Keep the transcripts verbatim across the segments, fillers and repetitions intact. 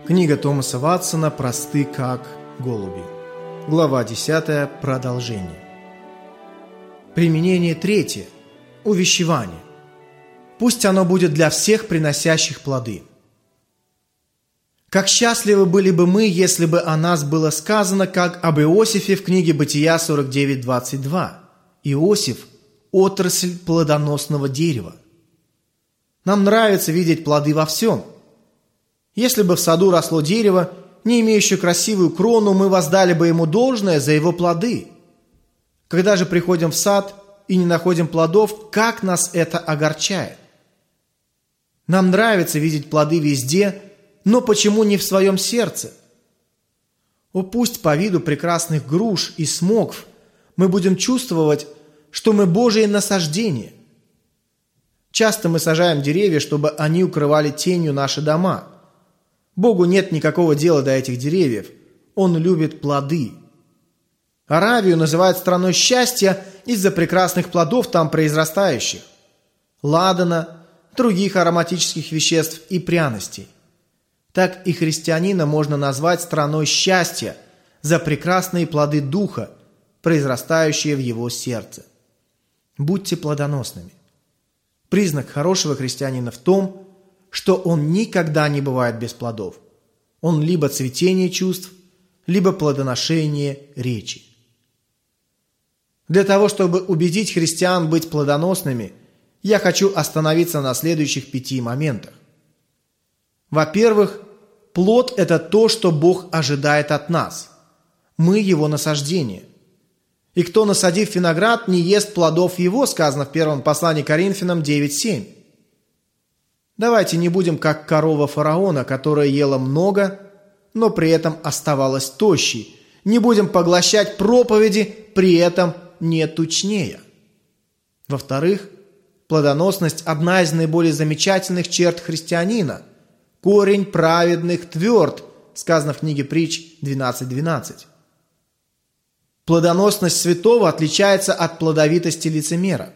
Книга Томаса Ватсона «Просты как голуби». Глава десятая. Продолжение. Применение третье. Увещевание. Пусть оно будет для всех приносящих плоды. Как счастливы были бы мы, если бы о нас было сказано, как об Иосифе в книге Бытия сорок девять двадцать два. Иосиф – отрасль плодоносного дерева. Нам нравится видеть плоды во всем. Если бы в саду росло дерево, не имеющее красивую крону, мы воздали бы ему должное за его плоды. Когда же приходим в сад и не находим плодов, как нас это огорчает? Нам нравится видеть плоды везде, но почему не в своем сердце? О, пусть по виду прекрасных груш и смокв мы будем чувствовать, что мы Божие насаждение. Часто мы сажаем деревья, чтобы они укрывали тенью наши дома. Богу нет никакого дела до этих деревьев. Он любит плоды. Аравию называют страной счастья из-за прекрасных плодов там произрастающих. Ладана, других ароматических веществ и пряностей. Так и христианина можно назвать страной счастья за прекрасные плоды духа, произрастающие в его сердце. Будьте плодоносными. Признак хорошего христианина в том, что он никогда не бывает без плодов. Он либо цветение чувств, либо плодоношение речи. Для того, чтобы убедить христиан быть плодоносными, я хочу остановиться на следующих пяти моментах. Во-первых, плод – это то, что Бог ожидает от нас. Мы Его насаждение. И кто, насадив виноград, не ест плодов его, сказано в первом послании Коринфянам девять семь. Давайте не будем как корова фараона, которая ела много, но при этом оставалась тощей. Не будем поглощать проповеди, при этом не тучнее. Во-вторых, плодоносность – одна из наиболее замечательных черт христианина. Корень праведных тверд, сказано в книге Притч двенадцать двенадцать. Плодоносность святого отличается от плодовитости лицемера.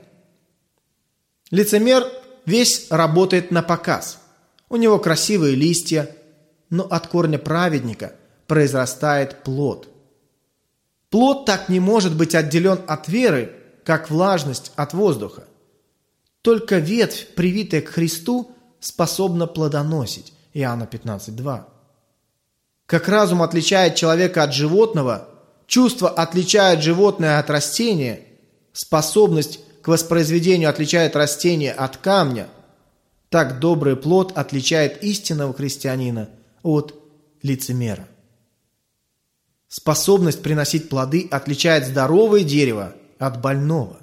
Лицемер весь работает на показ. У него красивые листья, но от корня праведника произрастает плод. Плод так не может быть отделен от веры, как влажность от воздуха. Только ветвь, привитая к Христу, способна плодоносить. Иоанна пятнадцать два. Как разум отличает человека от животного, чувство отличает животное от растения, способность к воспроизведению отличает растение от камня, так добрый плод отличает истинного христианина от лицемера. Способность приносить плоды отличает здоровое дерево от больного.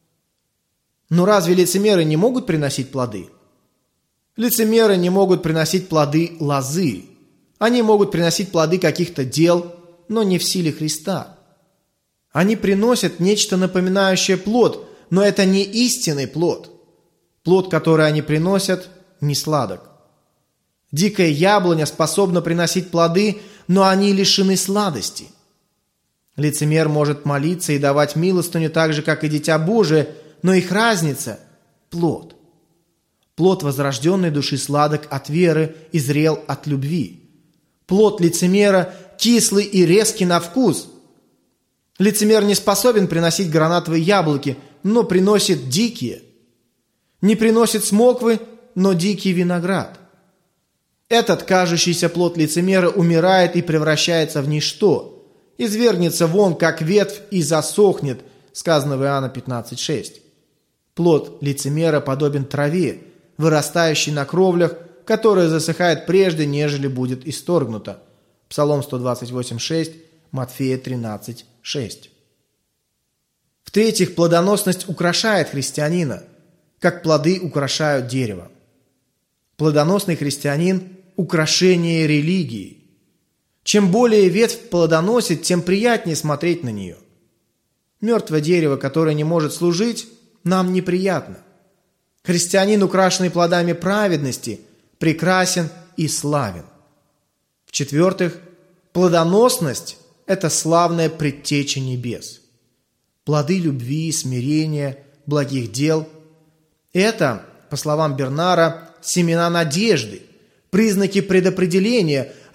Но разве лицемеры не могут приносить плоды? Лицемеры не могут приносить плоды лозы. Они могут приносить плоды каких-то дел, но не в силе Христа. Они приносят нечто напоминающее плод, но это не истинный плод. Плод, который они приносят, не сладок. Дикая яблоня способна приносить плоды, но они лишены сладости. Лицемер может молиться и давать милостыню так же, как и Дитя Божие, но их разница – плод. Плод возрожденной души сладок от веры и зрел от любви. Плод лицемера кислый и резкий на вкус. Лицемер не способен приносить гранатовые яблоки, но приносит дикие. Не приносит смоквы, но дикий виноград. Этот кажущийся плод лицемера умирает и превращается в ничто, извергнется вон, как ветвь, и засохнет, сказано в Иоанна пятнадцать шесть. Плод лицемера подобен траве, вырастающей на кровлях, которая засыхает прежде, нежели будет исторгнута. Псалом сто двадцать восемь шесть, Матфея тринадцать шесть. В-третьих, плодоносность украшает христианина, как плоды украшают дерево. Плодоносный христианин – украшение религии. Чем более ветвь плодоносит, тем приятнее смотреть на нее. Мертвое дерево, которое не может служить, нам неприятно. Христианин, украшенный плодами праведности, прекрасен и славен. В-четвертых, плодоносность – это славная предтеча небес. Плоды любви, смирения, благих дел – это, по словам Бернара, семена надежды, признаки предопределения,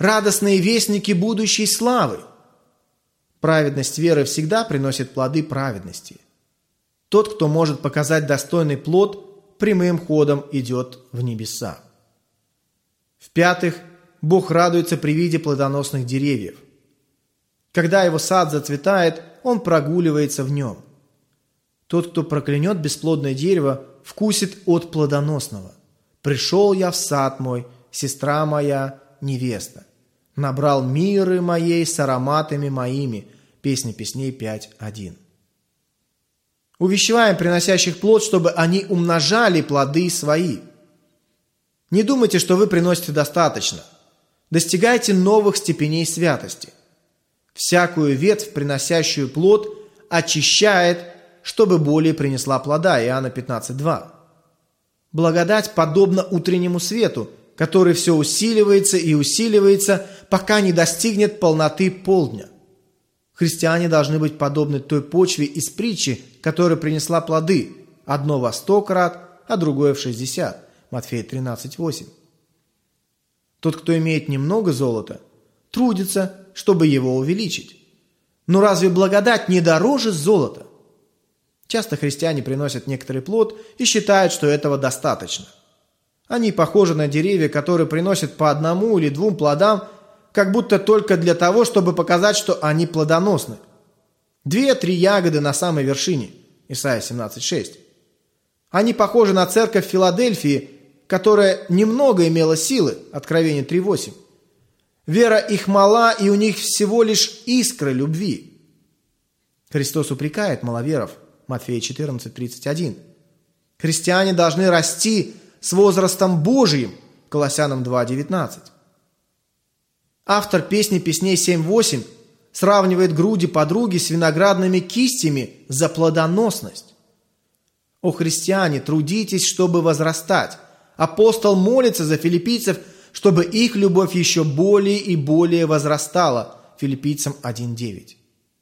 радостные вестники будущей славы. Праведность веры всегда приносит плоды праведности. Тот, кто может показать достойный плод, прямым ходом идет в небеса. В-пятых, Бог радуется при виде плодоносных деревьев. Когда его сад зацветает, он прогуливается в нем. Тот, кто проклянет бесплодное дерево, вкусит от плодоносного. «Пришел я в сад мой, сестра моя, невеста. Набрал миры моей с ароматами моими». Песня песней пять один. Увещеваем приносящих плод, чтобы они умножали плоды свои. Не думайте, что вы приносите достаточно. Достигайте новых степеней святости. Всякую ветвь, приносящую плод, очищает, чтобы более принесла плода. Иоанна пятнадцать два. Благодать подобна утреннему свету, который все усиливается и усиливается, пока не достигнет полноты полдня. Христиане должны быть подобны той почве из притчи, которая принесла плоды, одно во сто крат, а другое в шестьдесят. Матфея тринадцать восемь. Тот, кто имеет немного золота, трудится, чтобы его увеличить. Но разве благодать не дороже золота? Часто христиане приносят некоторый плод и считают, что этого достаточно. Они похожи на деревья, которые приносят по одному или двум плодам, как будто только для того, чтобы показать, что они плодоносны. Две-три ягоды на самой вершине. Исайя семнадцать шесть. Они похожи на церковь Филадельфии, которая немного имела силы. Откровение три восемь. Вера их мала, и у них всего лишь искры любви. Христос упрекает маловеров. Матфея четырнадцать тридцать один. Христиане должны расти с возрастом Божиим. Колоссянам два девятнадцать. Автор песни песней семь восемь сравнивает груди подруги с виноградными кистями за плодоносность. О христиане, трудитесь, чтобы возрастать. Апостол молится за филиппийцев, чтобы их любовь еще более и более возрастала. Филиппийцам один девять.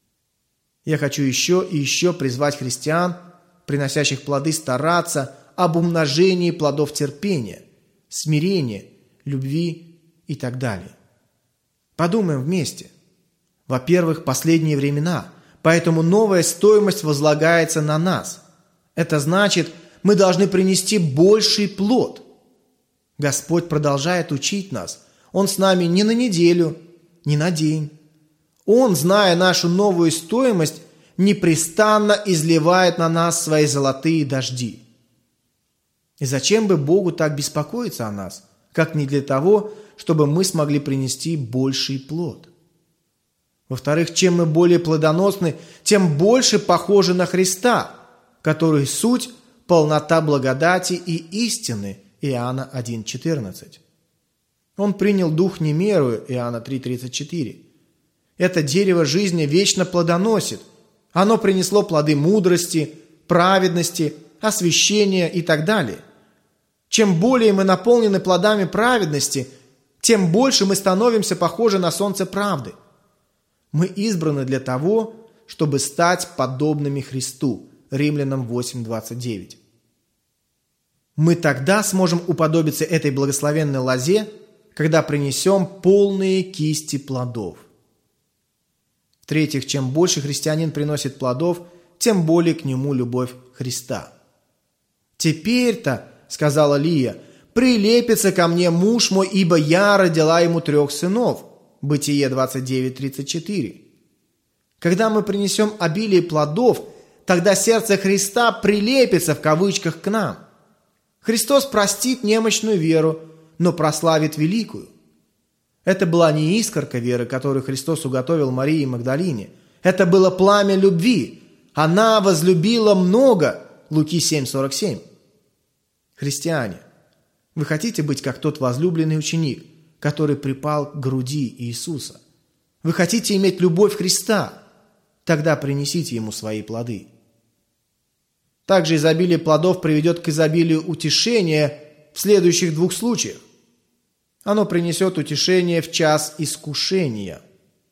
Я хочу еще и еще призвать христиан, приносящих плоды, стараться об умножении плодов терпения, смирения, любви и так далее. Подумаем вместе. Во-первых, последние времена, поэтому новая стоимость возлагается на нас. Это значит, мы должны принести больший плод. Господь продолжает учить нас. Он с нами не на неделю, не на день. Он, зная нашу новую стоимость, непрестанно изливает на нас свои золотые дожди. И зачем бы Богу так беспокоиться о нас, как не для того, чтобы мы смогли принести больший плод? Во-вторых, чем мы более плодоносны, тем больше похожи на Христа, который суть – полнота благодати и истины. Иоанна один четырнадцать. Он принял дух немерую. Иоанна три тридцать четыре. Это дерево жизни вечно плодоносит. Оно принесло плоды мудрости, праведности, освящения и так далее. Чем более мы наполнены плодами праведности, тем больше мы становимся похожи на солнце правды. Мы избраны для того, чтобы стать подобными Христу. Римлянам восемь двадцать девять. Мы тогда сможем уподобиться этой благословенной лозе, когда принесем полные кисти плодов. В-третьих, чем больше христианин приносит плодов, тем более к нему любовь Христа. «Теперь-то, — сказала Лия, — прилепится ко мне муж мой, ибо я родила ему трех сынов». Бытие двадцать девять тридцать четыре. Когда мы принесем обилие плодов, тогда сердце Христа прилепится в кавычках к нам. Христос простит немощную веру, но прославит великую. Это была не искорка веры, которую Христос уготовил Марии Магдалине. Это было пламя любви. Она возлюбила много. Луки семь сорок семь. Христиане, вы хотите быть как тот возлюбленный ученик, который припал к груди Иисуса? Вы хотите иметь любовь Христа? Тогда принесите Ему свои плоды. Также изобилие плодов приведет к изобилию утешения в следующих двух случаях. Оно принесет утешение в час искушения.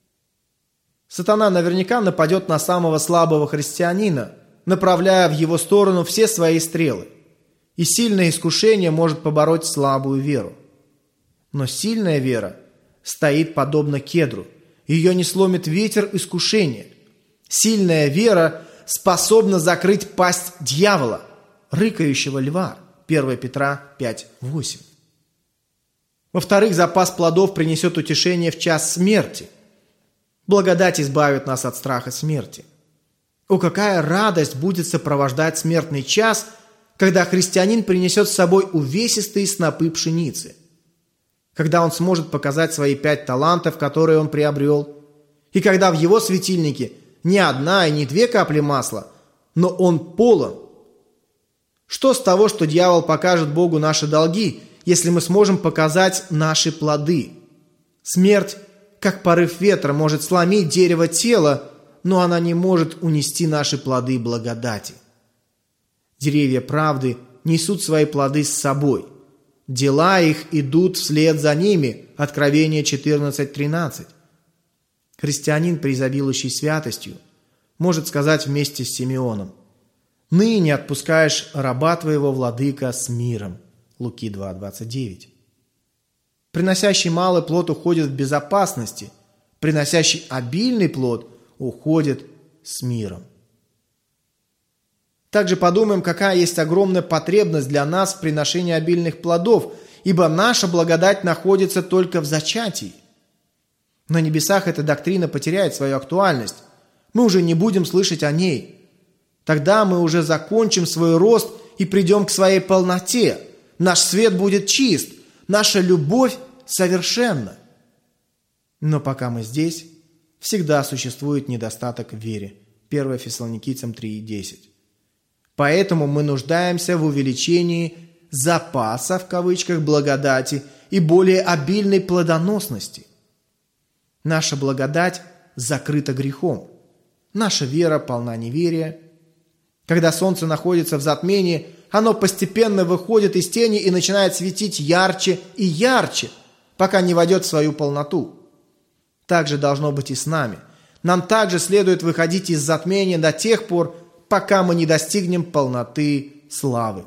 Сатана наверняка нападет на самого слабого христианина, направляя в его сторону все свои стрелы. И сильное искушение может побороть слабую веру. Но сильная вера стоит подобно кедру. Ее не сломит ветер искушения. Сильная вера способна закрыть пасть дьявола, рыкающего льва. первое Петра пять восемь. Во-вторых, запас плодов принесет утешение в час смерти. Благодать избавит нас от страха смерти. О, какая радость будет сопровождать смертный час, когда христианин принесет с собой увесистые снопы пшеницы. Когда он сможет показать свои пять талантов, которые он приобрел. И когда в его светильнике не одна и не две капли масла, но он полон. Что с того, что дьявол покажет Богу наши долги, если мы сможем показать наши плоды? Смерть, как порыв ветра, может сломить дерево тела, но она не может унести наши плоды благодати. Деревья правды несут свои плоды с собой. Дела их идут вслед за ними. Откровение четырнадцать тринадцать. Христианин, преизобилующий святостью, может сказать вместе с Симеоном: «Ныне отпускаешь раба твоего, владыка, с миром». Луки два двадцать девять. Приносящий малый плод уходит в безопасности, приносящий обильный плод уходит с миром. Также подумаем, какая есть огромная потребность для нас в приношении обильных плодов, ибо наша благодать находится только в зачатии. На небесах эта доктрина потеряет свою актуальность. Мы уже не будем слышать о ней. Тогда мы уже закончим свой рост и придем к своей полноте. Наш свет будет чист, наша любовь совершенна. Но пока мы здесь, всегда существует недостаток в вере. первое Фессалоникийцам три десять. Поэтому мы нуждаемся в увеличении «запаса» в кавычках благодати и более обильной плодоносности. Наша благодать закрыта грехом. Наша вера полна неверия. Когда солнце находится в затмении, оно постепенно выходит из тени и начинает светить ярче и ярче, пока не войдет в свою полноту. Так же должно быть и с нами. Нам также следует выходить из затмения до тех пор, пока мы не достигнем полноты славы.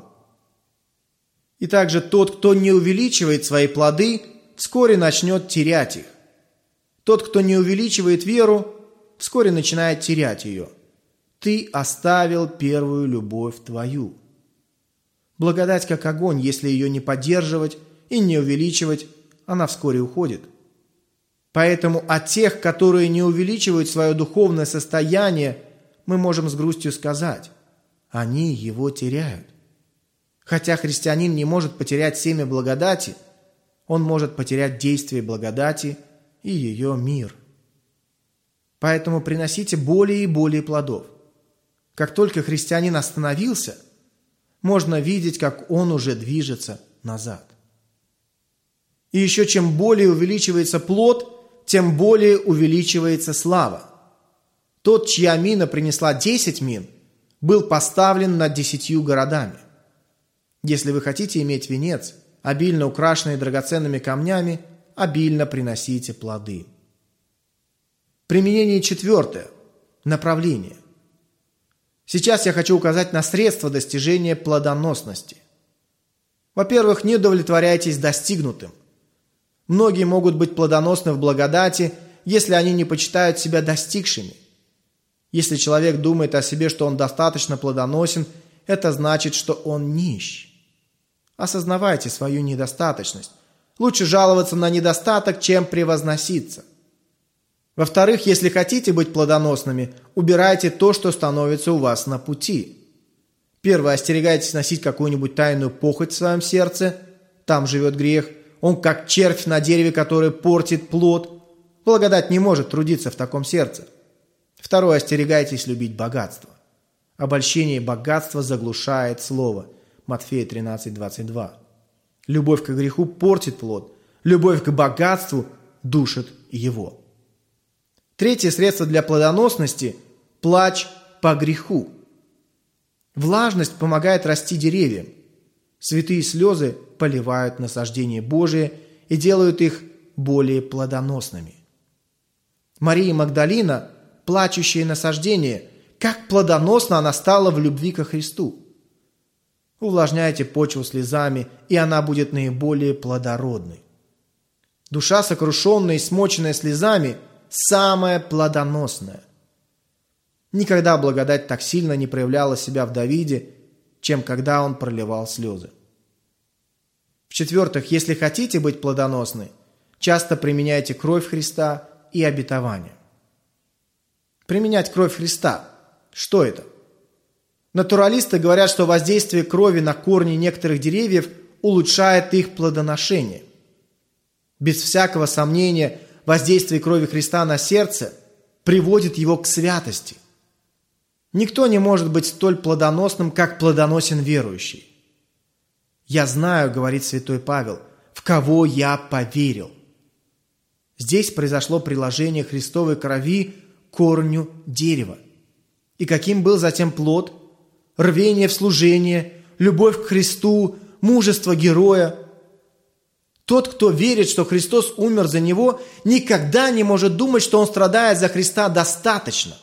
И также тот, кто не увеличивает свои плоды, вскоре начнет терять их. Тот, кто не увеличивает веру, вскоре начинает терять ее. Ты оставил первую любовь твою. Благодать как огонь, если ее не поддерживать и не увеличивать, она вскоре уходит. Поэтому о тех, которые не увеличивают свое духовное состояние, мы можем с грустью сказать: они его теряют. Хотя христианин не может потерять семя благодати, он может потерять действие благодати и ее мир. Поэтому приносите более и более плодов. Как только христианин остановился, можно видеть, как он уже движется назад. И еще чем более увеличивается плод, тем более увеличивается слава. Тот, чья мина принесла десять мин, был поставлен над десятью городами. Если вы хотите иметь венец, обильно украшенный драгоценными камнями, обильно приносите плоды. Применение четвертое. Направление. Сейчас я хочу указать на средства достижения плодоносности. Во-первых, не удовлетворяйтесь достигнутым. Многие могут быть плодоносны в благодати, если они не почитают себя достигшими. Если человек думает о себе, что он достаточно плодоносен, это значит, что он нищ. Осознавайте свою недостаточность. Лучше жаловаться на недостаток, чем превозноситься. Во-вторых, если хотите быть плодоносными, убирайте то, что становится у вас на пути. Первое, остерегайтесь носить какую-нибудь тайную похоть в своем сердце. Там живет грех. Он как червь на дереве, который портит плод. Благодать не может трудиться в таком сердце. Второе, остерегайтесь любить богатство. Обольщение и богатство заглушает слово. Матфея тринадцать двадцать два. Любовь к греху портит плод. Любовь к богатству душит его. Третье средство для плодоносности – плач по греху. Влажность помогает расти деревьям. Святые слезы поливают насаждения Божие и делают их более плодоносными. Мария Магдалина, плачущее насаждение, как плодоносна она стала в любви ко Христу. Увлажняйте почву слезами, и она будет наиболее плодородной. Душа, сокрушенная и смоченная слезами, самая плодоносная. Никогда благодать так сильно не проявляла себя в Давиде, чем когда он проливал слезы. В-четвертых, если хотите быть плодоносны, часто применяйте кровь Христа и обетование. Применять кровь Христа. Что это? Натуралисты говорят, что воздействие крови на корни некоторых деревьев улучшает их плодоношение. Без всякого сомнения, воздействие крови Христа на сердце приводит его к святости. Никто не может быть столь плодоносным, как плодоносен верующий. «Я знаю, — говорит святой Павел, — в кого я поверил». Здесь произошло приложение Христовой крови к корню дерева. И каким был затем плод? Рвение в служение, любовь к Христу, мужество героя. Тот, кто верит, что Христос умер за него, никогда не может думать, что он страдает за Христа достаточно.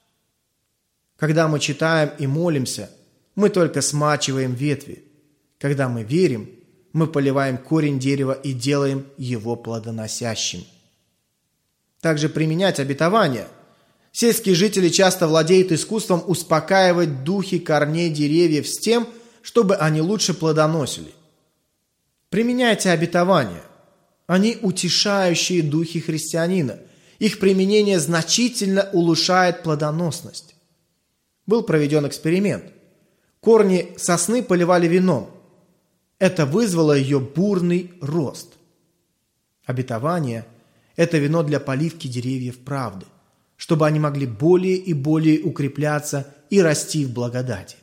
Когда мы читаем и молимся, мы только смачиваем ветви. Когда мы верим, мы поливаем корень дерева и делаем его плодоносящим. Также применять обетование. Сельские жители часто владеют искусством успокаивать духи корней деревьев с тем, чтобы они лучше плодоносили. Применяйте обетования. Они утешающие духи христианина. Их применение значительно улучшает плодоносность. Был проведен эксперимент. Корни сосны поливали вином. Это вызвало ее бурный рост. Обетование – это вино для поливки деревьев правды, чтобы они могли более и более укрепляться и расти в благодати.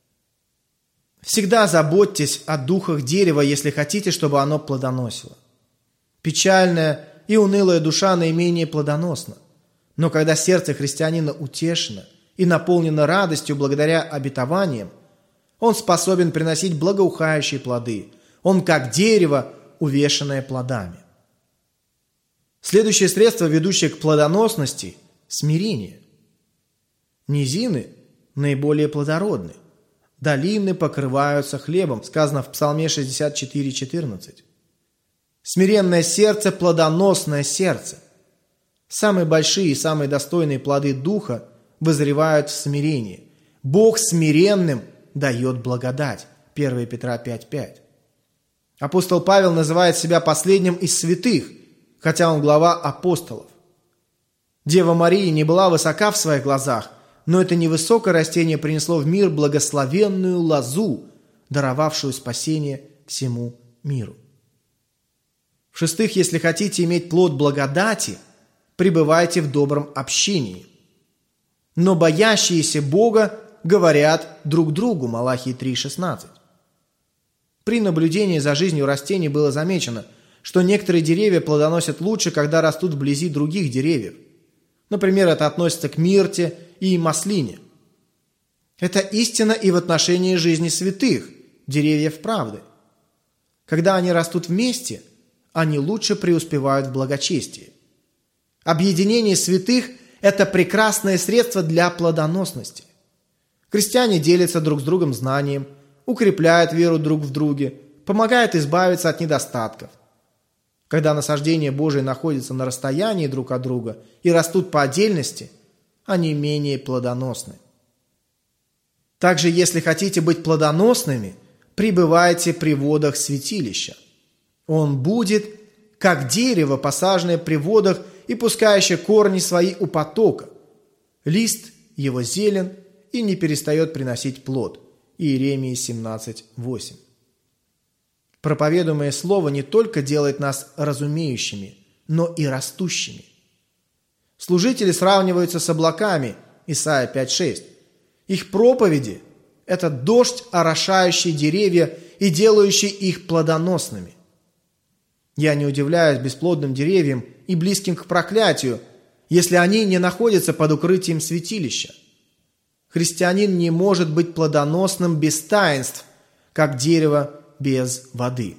Всегда заботьтесь о духах дерева, если хотите, чтобы оно плодоносило. Печальная и унылая душа наименее плодоносна, но когда сердце христианина утешено и наполнено радостью благодаря обетованиям, он способен приносить благоухающие плоды. Он как дерево, увешанное плодами. Следующее средство, ведущее к плодоносности – смирение. Низины наиболее плодородны. Долины покрываются хлебом, сказано в Псалме шестьдесят четыре четырнадцать. Смиренное сердце – плодоносное сердце. Самые большие и самые достойные плоды Духа вызревают в смирении. Бог смиренным дает благодать. первое Петра пять пять. Апостол Павел называет себя последним из святых, хотя он глава апостолов. Дева Мария не была высока в своих глазах, но это невысокое растение принесло в мир благословенную лозу, даровавшую спасение всему миру. В-шестых, если хотите иметь плод благодати, пребывайте в добром общении. Но боящиеся Бога говорят друг другу, Малахии три шестнадцать. При наблюдении за жизнью растений было замечено, что некоторые деревья плодоносят лучше, когда растут вблизи других деревьев. Например, это относится к мирте и маслине. Это истина и в отношении жизни святых, деревьев правды. Когда они растут вместе, они лучше преуспевают в благочестии. Объединение святых – это прекрасное средство для плодоносности. Христиане делятся друг с другом знанием, укрепляют веру друг в друге, помогают избавиться от недостатков. Когда насаждения Божии находятся на расстоянии друг от друга и растут по отдельности, они менее плодоносны. Также, если хотите быть плодоносными, пребывайте при водах святилища. Он будет, как дерево, посаженное при водах и пускающее корни свои у потока. Лист его зелен и не перестает приносить плод. Иеремии семнадцать восемь. Проповедуемое слово не только делает нас разумеющими, но и растущими. Служители сравниваются с облаками, Исайя пять шесть. Их проповеди – это дождь, орошающий деревья и делающий их плодоносными. Я не удивляюсь бесплодным деревьям и близким к проклятию, если они не находятся под укрытием святилища. Христианин не может быть плодоносным без таинств, как дерево без воды.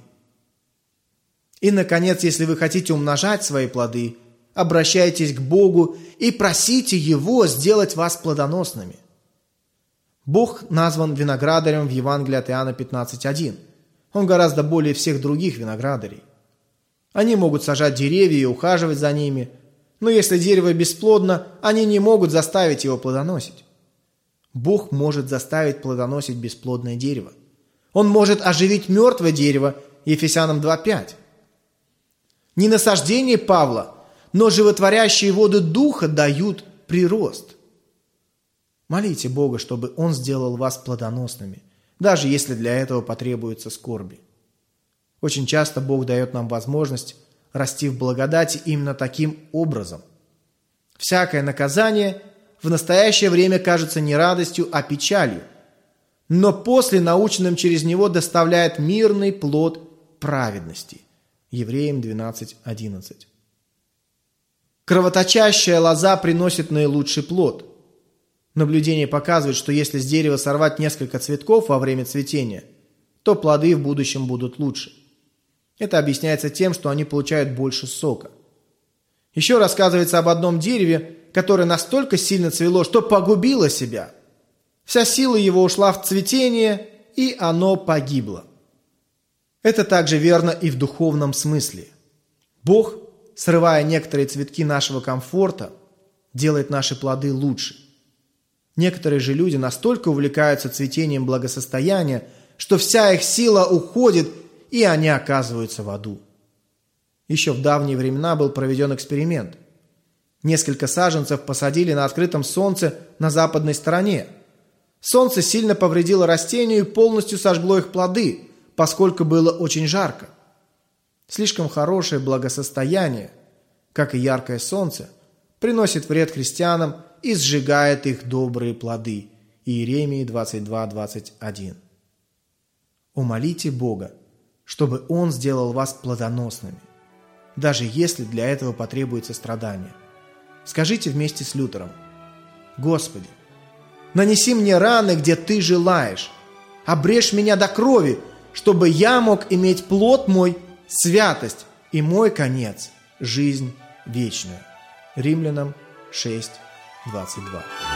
И, наконец, если вы хотите умножать свои плоды, обращайтесь к Богу и просите Его сделать вас плодоносными. Бог назван виноградарем в Евангелии от Иоанна пятнадцать один. Он гораздо более всех других виноградарей. Они могут сажать деревья и ухаживать за ними, но если дерево бесплодно, они не могут заставить его плодоносить. Бог может заставить плодоносить бесплодное дерево. Он может оживить мертвое дерево, Ефесянам два пять. Не насаждение Павла, но животворящие воды Духа дают прирост. Молите Бога, чтобы Он сделал вас плодоносными, даже если для этого потребуется скорби. Очень часто Бог дает нам возможность расти в благодати именно таким образом. Всякое наказание в настоящее время кажется не радостью, а печалью, но после наученным через него доставляет мирный плод праведности. Евреям двенадцать одиннадцать. Кровоточащая лоза приносит наилучший плод. Наблюдение показывает, что если с дерева сорвать несколько цветков во время цветения, то плоды в будущем будут лучше. Это объясняется тем, что они получают больше сока. Еще рассказывается об одном дереве, которое настолько сильно цвело, что погубило себя. Вся сила его ушла в цветение, и оно погибло. Это также верно и в духовном смысле. Бог, срывая некоторые цветки нашего комфорта, делает наши плоды лучше. Некоторые же люди настолько увлекаются цветением благосостояния, что вся их сила уходит, и они оказываются в аду. Еще в давние времена был проведен эксперимент. Несколько саженцев посадили на открытом солнце на западной стороне. Солнце сильно повредило растению и полностью сожгло их плоды, поскольку было очень жарко. Слишком хорошее благосостояние, как и яркое солнце, приносит вред христианам и сжигает их добрые плоды. Иеремии двадцать два двадцать один. Умолите Бога, чтобы Он сделал вас плодоносными, даже если для этого потребуется страдание. Скажите вместе с Лютером: «Господи, нанеси мне раны, где Ты желаешь, обрежь меня до крови, чтобы я мог иметь плод мой, святость, и мой конец – жизнь вечную». Римлянам шесть двадцать два.